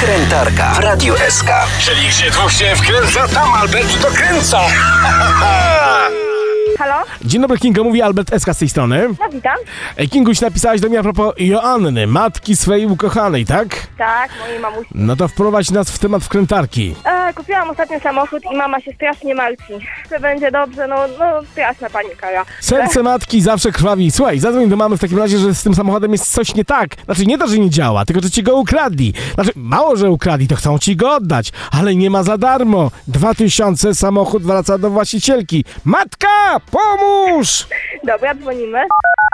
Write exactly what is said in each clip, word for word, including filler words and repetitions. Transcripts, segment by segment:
Wkrętarka w Radiu S K. Czyli gdzie dwóch się wkręca, tam Albert dokręca. Halo? Dzień dobry, Kingo, mówi Albert S K z tej strony. No witam. Ej, Kinguś, napisałaś do mnie a propos Joanny, matki swojej ukochanej, tak? Tak, mojej mamusi. No to wprowadź nas w temat wkrętarki. E, kupiłam ostatnio samochód i mama się strasznie martwi. Że będzie dobrze, no, no straszna panika. Ja. Serce matki zawsze krwawi. Słuchaj, zadzwoń do mamy w takim razie, że z tym samochodem jest coś nie tak. Znaczy nie to, że nie działa, tylko że ci go ukradli. Znaczy mało, że ukradli, to chcą ci go oddać, ale nie ma za darmo. Dwa tysiące, samochód wraca do właścicielki. Matka, pomóż! Dobra, dzwonimy.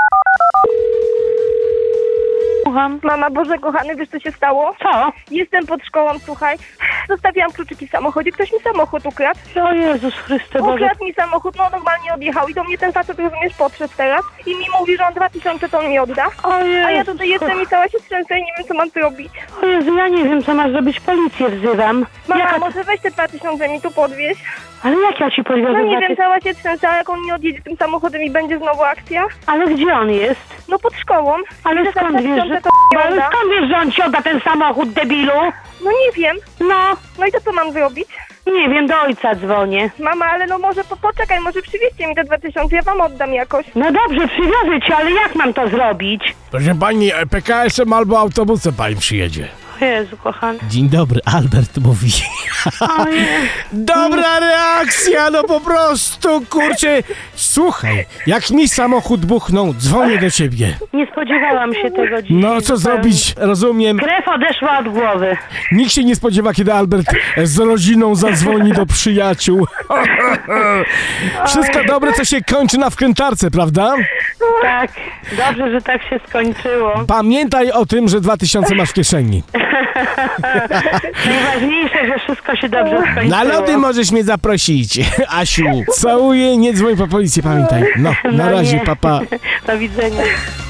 Słucham. Mama, Boże kochany, wiesz co się stało? Co? Jestem pod szkołą, słuchaj. Zostawiłam kluczyki w samochodzie, ktoś mi samochód ukradł. O Jezus Chryste Boże. Ukradł mi samochód, no normalnie odjechał i do mnie ten facet, rozumiesz, podszedł teraz i mi mówi, że on dwa tysiące to on mi odda. O Jezu. A ja tutaj jestem i cała się trzęsę i nie wiem, co mam zrobić. O Jezu, ja nie wiem, co masz zrobić, policję wzywam. Mama, Jaka... może weź te dwa tysiące mi tu podwieź? Ale jak ja ci podwiozę? No nie za wiem, ty- cała się trzęsę, a jak on nie odjedzie tym samochodem i będzie znowu akcja? Ale gdzie on jest? No pod szkołą. Ale I że za skąd dwa wiesz, tysiące że... to nie Ale odda? skąd wiesz, że on ci odda ten samochód, debilu? No nie wiem. No, No i to co mam zrobić? nie wiem, do ojca dzwonię. Mama, ale no może po, poczekaj, może przywieźcie mi te dwa tysiące, ja wam oddam jakoś. No dobrze, przywiozę cię, ale jak mam to zrobić? Proszę pani, P K S-em albo autobusem pani przyjedzie. O Jezu, kochany. Dzień dobry, Albert mówi. O nie. Dobra reakcja, no po prostu, kurczę. Słuchaj, jak mi samochód buchnął, dzwonię do ciebie. Nie spodziewałam się tego dzisiaj. No co zupełnie. zrobić, rozumiem. Krew odeszła od głowy. Nikt się nie spodziewa, kiedy Albert z rodziną zadzwoni do przyjaciół. Wszystko dobre, co się kończy na wkrętarce, prawda? Tak, dobrze, że tak się skończyło. Pamiętaj o tym, że dwa tysiące masz w kieszeni. Najważniejsze, że wszystko się dobrze skończyło. Na lody możesz mnie zaprosić, Asiu. Całuję, nie dzwoń po policję, pamiętaj. No, na No razie, nie. papa. Do widzenia.